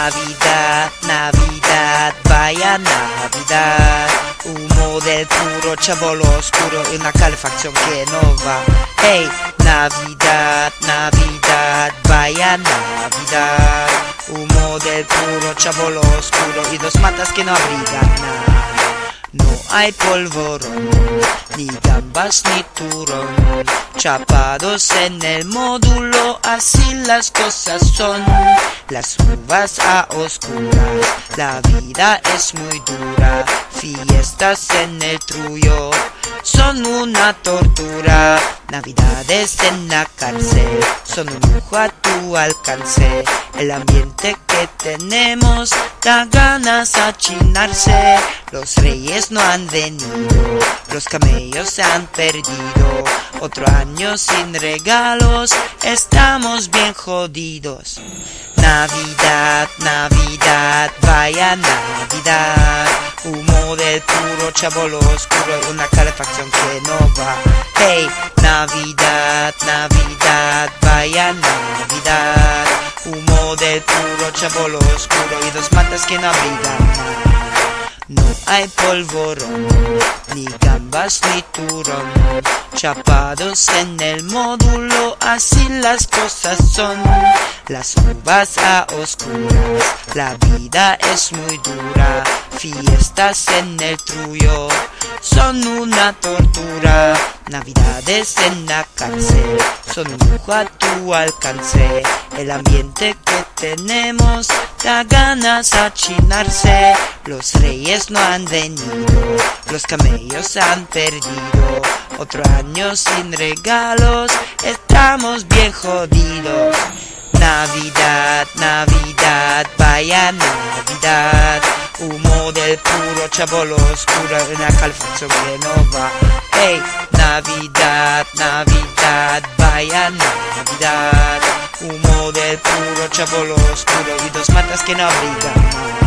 Navidad, Navidad, vaya Navidad. Humo del puro, chabolo oscuro y una calefacción que no va. Hey, Navidad, Navidad, vaya Navidad. Humo del puro, chabolo oscuro y dos matas que no abrigan nada. No hay polvorón, ni gambas ni turrón, chapados en el módulo, así las cosas son. Las uvas a oscuras, la vida es muy dura, fiestas en el trullo son una tortura. Navidades en la cárcel son un lujo a tu alcance. El ambiente que tenemos da ganas a achinarse. Los reyes no han venido, los camellos se han perdido. Otro año sin regalos, estamos bien jodidos. Navidad, Navidad, vaya Navidad. Humo del puro, chabolo oscuro y una calefacción que no va. Hey, Navidad, Navidad, vaya Navidad. Humo del puro, chabolo oscuro y dos matas que no abrigan nada. No hay polvorón, ni gambas ni turrón, chapados en el módulo, así las cosas son. Las uvas a oscuras, la vida es muy dura, fiestas en el trullo son una tortura. Navidades en la cárcel son un lujo a tu alcance. El ambiente que tenemos da ganas a achinarse. Los reyes no han venido, los camellos se han perdido. Otro año sin regalos, estamos bien jodidos. Navidad, Navidad, vaya Navidad. Humo del puro, chabolo oscuro y una calefacción que no va. Hey, Navidad, Navidad, vaya Navidad. Humo del puro, chabolo oscuro y dos matas que no abrigan.